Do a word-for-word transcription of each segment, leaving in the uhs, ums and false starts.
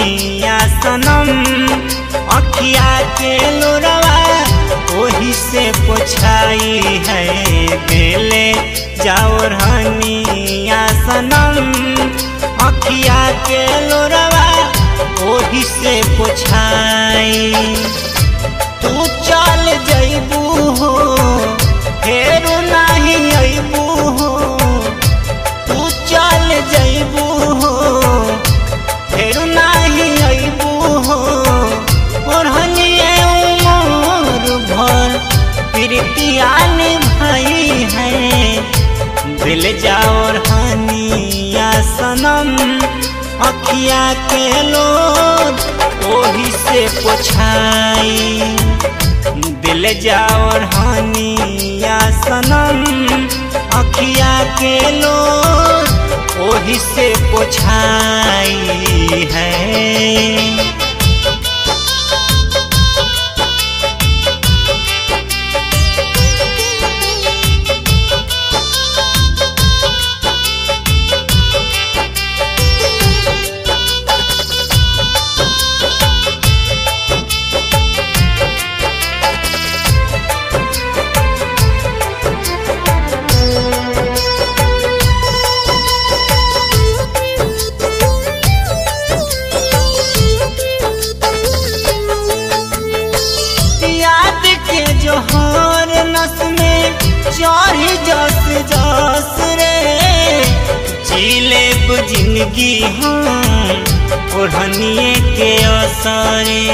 हनिया सनम अखिया के लोरवा ओही से पोछाई है। बेले जाओ हनिया सनम अखिया के लोरवा ओही से पोछाई। तू चल जइबू हो फेरू नहीं अइबू हो, तू चल जइबू हो फेरू नहीं अइबू हो। ओढ़निए उमर भर प्रीतिया निभाई है। दिल जाओ हनिया सनम अखिया के लोर ओही से पोछाई। दिल जाओ हनिया सनम अखिया के लोर ओही से पोछाई है। जोहर नस में चढ़ी जस जस रे जीले जिंदगी हम ओढ़निए के असरे।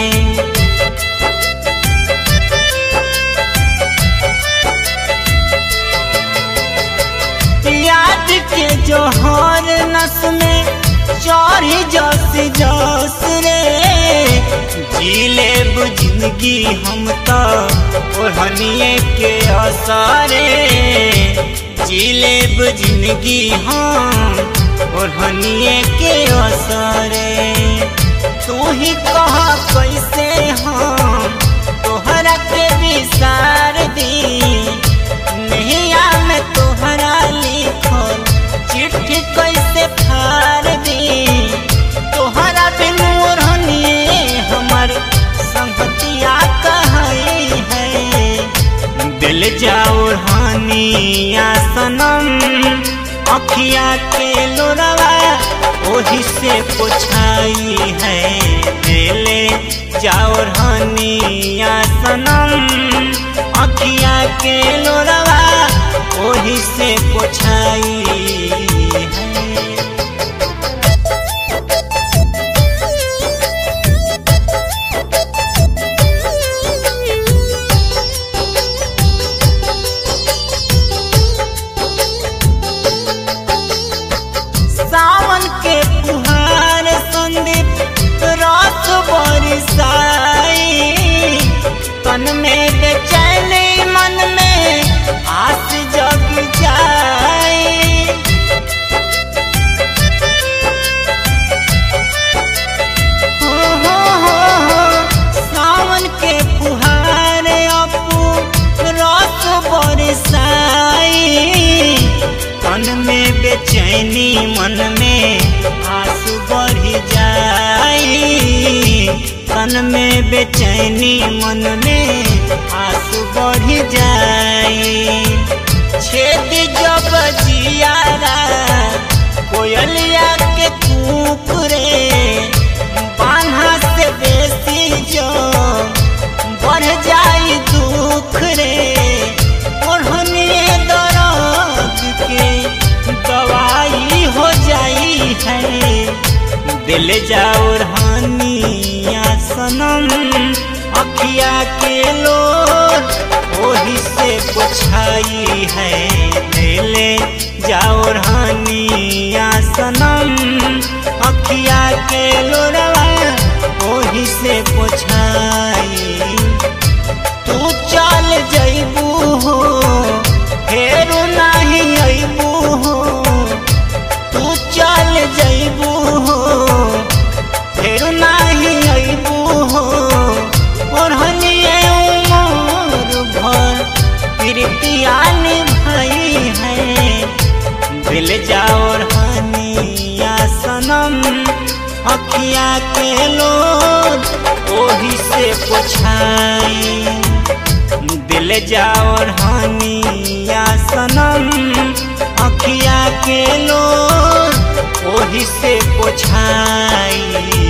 याद के जोहर नस में चढ़ी जस जस रे जीले जिंदगी हम तो ओढ़निए के असरे। जीले जिंदगी हम ओढ़निए के असरे। तू ही कहा कैसे हम तोहरा के विसार दी, नैया में तोहरा लिखल चिट्ठी कैसे फाड़ दी। तोहरा बिन ओढ़निए हमर संगतिया कहई है। दिल जाओ हनिया सनम अखिया के लोरवा ओही से पोछाई है। दिल जाओ हनिया सनम अखिया के लोरवा ओही से पोछाई है। सावन के फुहार संदीप रात बरसाई। तन में बेचैनी मन में आस जग जाई। हो हो हो हो सावन के फुहार अपू रात बरसाई। तन में बेचैनी मन में आंसू बढ़ जाई। तन में बेचैनी मन में आंसू बढ़ जाई। छेद जब जियारा कोयलिया के कूक रे बान्हा से बेसी जो बढ़ जाई दुख रे। ओढ़निए दर्द के दवाई हो जाई है। दिल जाओ हनिया सनम अखिया के लोर ओही से पोछाई है। दिल जाओ हनिया सनम अखिया के लोरवा ओही से पोछाई। तू चल जइबू हो फेरू नहीं अइबू हो, तू चल जइबू हो फेरू नहीं अइबू हो। ओढ़निए उमर भर प्रीतिया निभाई है। दिल जाओ हनिया सनम अखिया के लोर ओही से पोछाई। दिल जाओ हनिया सनम अखिया के लोर ओही से पोछाई।